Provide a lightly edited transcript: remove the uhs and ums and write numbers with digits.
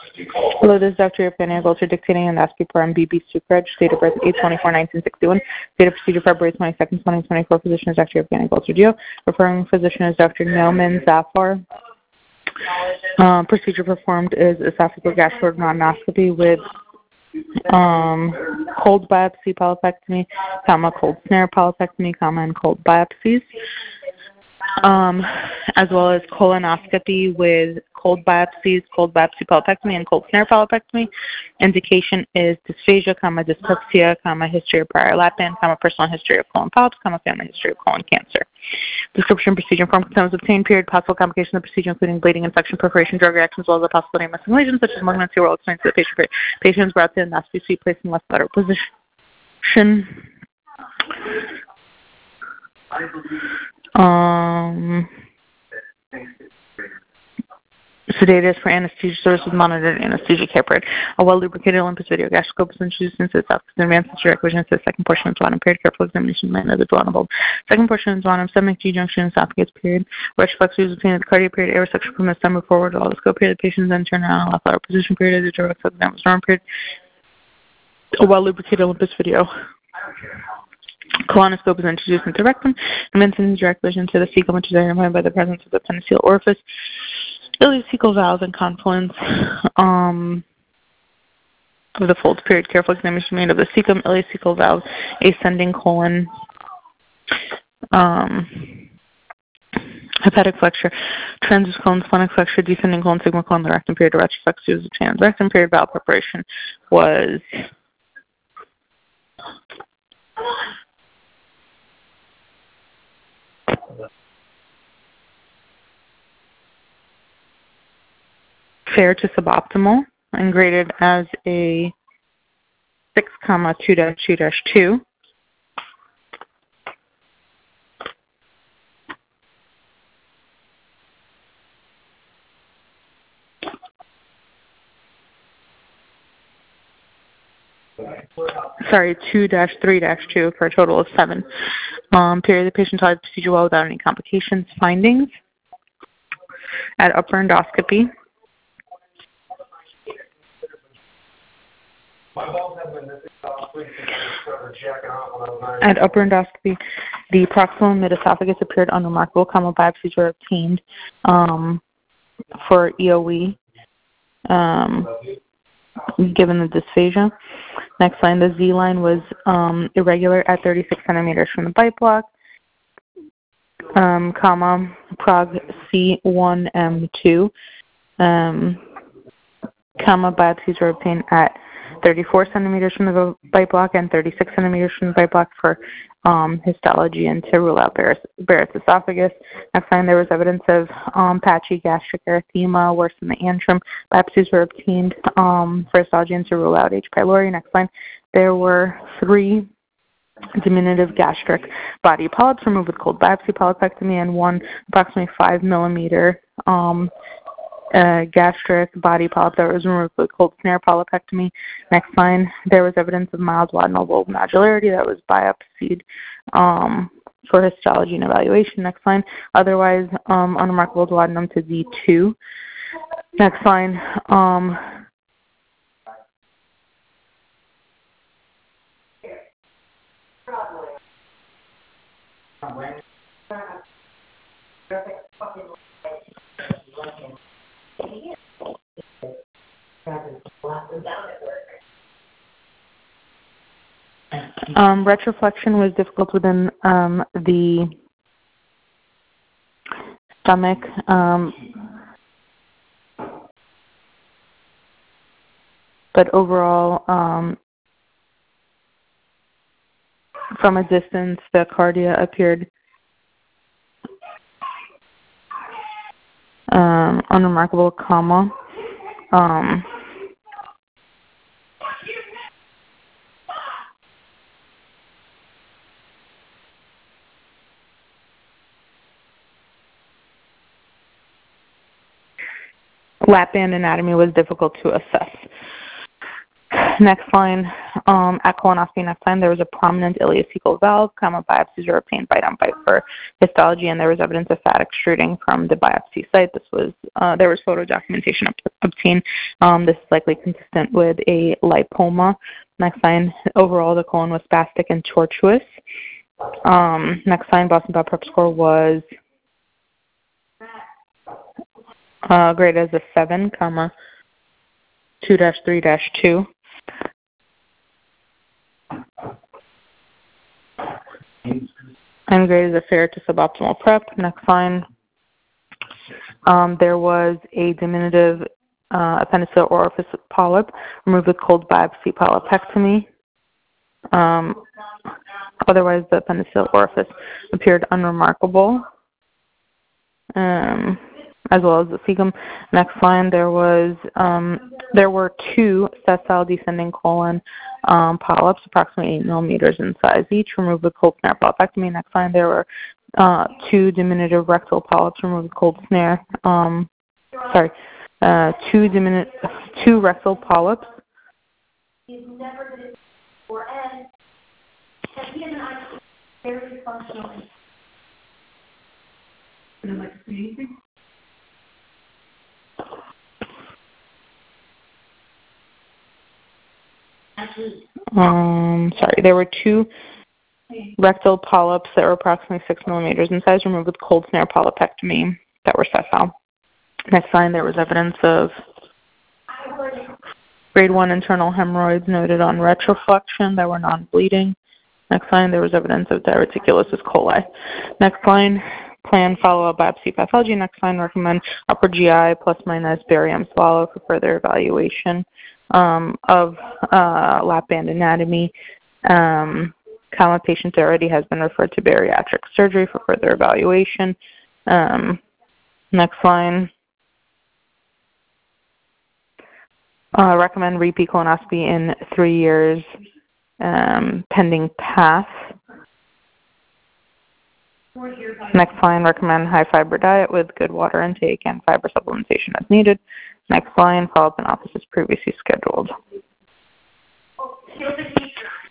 Hello, this is Dr. Evgenia Golcher dictating endoscopy for MBB Sukraj, date of birth 8/24/1961, date of procedure February 22nd, 2024. Physician is Dr. Evgenia Golcher Dio. Referring physician is Dr. Nauman Zafar. Procedure performed is esophageal gastroendoscopy with cold biopsy polypectomy, cold snare polypectomy, and cold biopsies, as well as colonoscopy with cold biopsy polypectomy, and cold snare polypectomy. Indication is dysphagia, dyspepsia, history of prior lap band, personal history of colon polyps, family history of colon cancer. Description, procedure, form, consent was obtained, period, possible complications of the procedure, including bleeding, infection, perforation, drug reactions, as well as the possibility of missing lesions, such as malignancy, will explain to the patient. Patient is brought to endoscopy suite, placed in left lateral position. Sedated for anesthesia services, monitored anesthesia care period. A well-lubricated Olympus video gastroscope is introduced into the south advanced direct vision into the second portion of duodenum period. Careful examination of the duodenum bulb. Second portion of duodenum, stomach, G-junction, esophagus period. Retroflex is obtained at the cardiac period. Air section from the stomach forward to all the scope period. The patient is then turned around in left lateral position period as the direct exam was normal period. A well-lubricated Olympus video. Colonoscope is introduced into the rectum and then sends direct vision to the cecum, which is identified by the presence of the penicillin orifice, ileocecal valve, and confluence of the folds period. Careful examination made of the cecum, ileocecal valve, ascending colon, hepatic flexure, transverse colon, splenic flexure, descending colon, sigmoid colon, the rectum period. Retroflex is the trans rectum period. Valve preparation was fair to suboptimal and graded as a 6,2-2-2. Sorry, 2-3-2 for a total of 7. Period. The patient tolerated the procedure well without any complications. Findings at upper endoscopy. At upper endoscopy, the proximal mid-esophagus appeared unremarkable. Biopsies were obtained for EOE, given the dysphagia. Next line, the Z line was irregular at 36 centimeters from the bite block, prog C1M2, biopsies were obtained at 34 centimeters from the bite block and 36 centimeters from the bite block for histology and to rule out Barrett's esophagus. Next line, there was evidence of patchy gastric erythema, worse than the antrum. Biopsies were obtained for histology and to rule out H. pylori. Next line, there were 3 diminutive gastric body polyps removed with cold biopsy polypectomy and 1 approximately 5 millimeter gastric body polyp that was removed with cold snare polypectomy. Next line, there was evidence of mild duodenal bulb nodularity that was biopsied for histology and evaluation. Next line, otherwise unremarkable duodenum to Z2. Next line, retroflexion was difficult within the stomach. But overall, from a distance, the cardia appeared unremarkable, lap band anatomy was difficult to assess. Next line, At colonoscopy next time, there was a prominent ileocecal valve, biopsies were obtained bite on bite for histology, and there was evidence of fat extruding from the biopsy site. There was photo documentation obtained. This is likely consistent with a lipoma. Next sign, overall, the colon was spastic and tortuous. Next sign, Boston Bowel Prep score was graded as a 7, 2-3-2. And graded as a fair to suboptimal prep. Next sign, there was a diminutive appendiceal orifice polyp removed with cold biopsy polypectomy. Otherwise, the appendiceal orifice appeared unremarkable, as well as the cecum. Next line, there were 2 sessile descending colon polyps, approximately 8 millimeters in size each, removed with cold snare polypectomy. Next line, there were 2 diminutive rectal polyps removed with cold snare. 2 rectal polyps. Very functional. Would you like to say anything? There were 2 rectal polyps that were approximately 6 millimeters in size, removed with cold snare polypectomy that were sessile. Next line, there was evidence of grade 1 internal hemorrhoids noted on retroflexion that were non-bleeding. Next line, there was evidence of diverticulosis coli. Next line, plan follow-up biopsy pathology. Next line, recommend upper GI plus minus barium swallow for further evaluation of lap band anatomy. Patient already has been referred to bariatric surgery for further evaluation. Next line, recommend repeat colonoscopy in 3 years pending PATH. Next line, recommend high fiber diet with good water intake and fiber supplementation as needed. Next line, follow-up in office as previously scheduled.